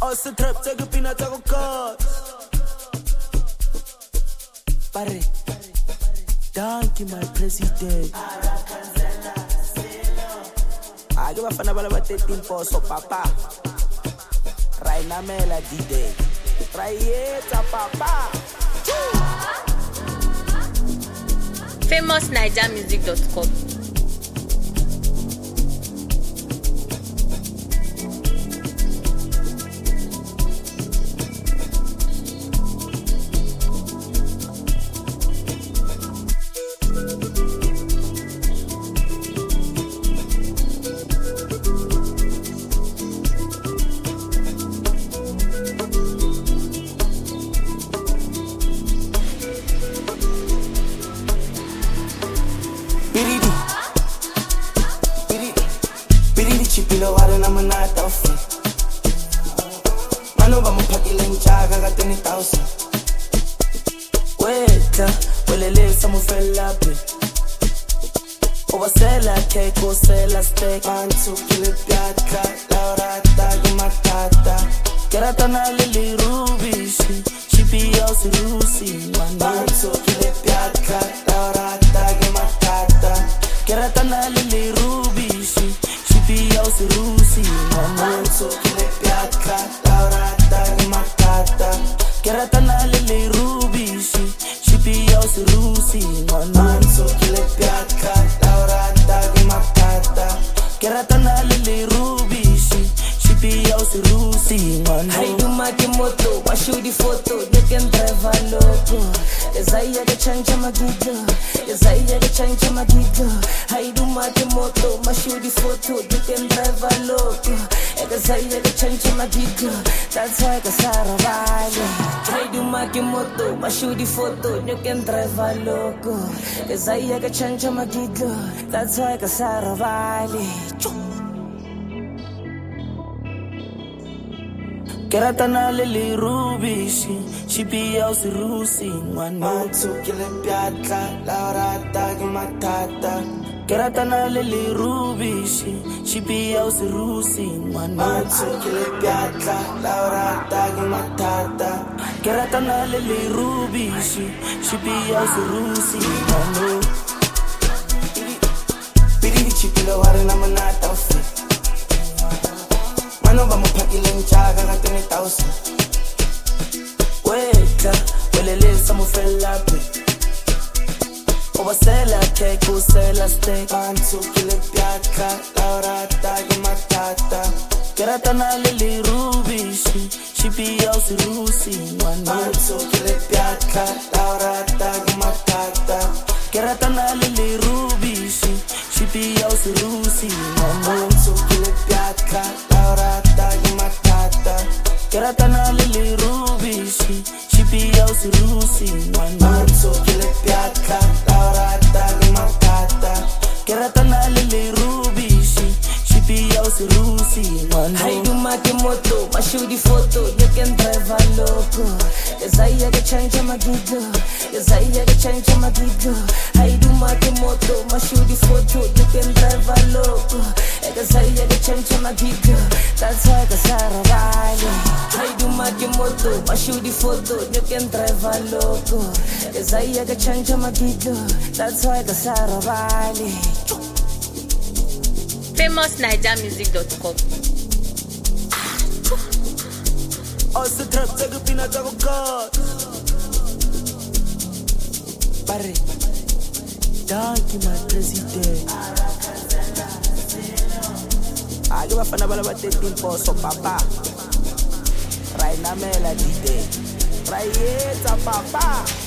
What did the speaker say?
Also trap tsa go pina tsa go cut. Pare. Donkey my president. Ake bafana bala ba 13 poso papa. Raina mela D-Day. Raieta papa. famousnigermusic.com. Chipilo wale na manata ofi Mano ba mpakile nchaga ka 20,000 Weta, welele sa mufela pe Obasela cake, osela steak Mantu kile piaka, laurata gumatata Kerata na lili rubishi, chipi yosi rusi Mantu kile piaka, laurata gumatata Kerata na lili rubishi Piausi rusi, manso kile piaka, laurata gumatata. Kerata na lili rubishi, piausi rusi, manso kile piaka, laurata gumatata. Kerata na lili rubishi, piausi rusi, man. Haidu makimoto, mashudi photo, you can drive a loco. Desire the change my giga, desire the change my giga. Haidu makimoto, mashudi photo, you can drive a loco. Desire the change my giga, that's why kasara vale. Haidu makimoto, mashudi photo, you can drive a loco. Desire the change my giga, that's why kasara vale. Kerata na lili rubishi, piausi rusi, Mantu kile piaka, laurata gumatata. Kerata na lili rubishi, piausi rusi, Mantu kile piaka, laurata gumatata. Kerata na lili rubishi, piausi rusi, mano. Biri chipilo wale na manata ofi Mano ba mpakile nchaga ka 20,000 Weta, welele sa mufela pe Obasela cake, osela steak Mantu kile piaka, laurata gumatata. Kerata na lili rubishi, piausi rusi, mano. Mantu kile piaka, laurata gumatata. Kerata na lili rubishi, piausi rusi, mano. Mantu kile piaka, laurata gumatata. Kerata na lili rubishi, piausi rusi, mano. Mantu kile piaka, laurata gumatata. Kerata na lili rubishi, piausi rusi, mano. Haidu makimoto, mashudi photo, you can drive a loco. Desire the change my giga, desire the change my giga. Haidu makimoto, mashudi photo, you can drive a loco. Desire the change my giga, that's why kasara vale. Haidu makimoto, mashudi photo, you can drive a loco. Desire the change my giga, that's why kasara vale. famousnigermusic.com. Also trap tsa go pina tsa go cut. Pare. Donkey my president. Ake bafana bala ba 13 poso papa. Raina mela D-Day. Raieta papa.